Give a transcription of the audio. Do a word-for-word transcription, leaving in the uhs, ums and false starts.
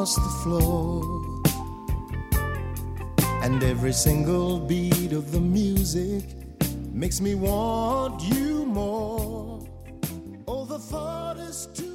across the floor. And every single beat of the music makes me want you more. Oh, the thought is too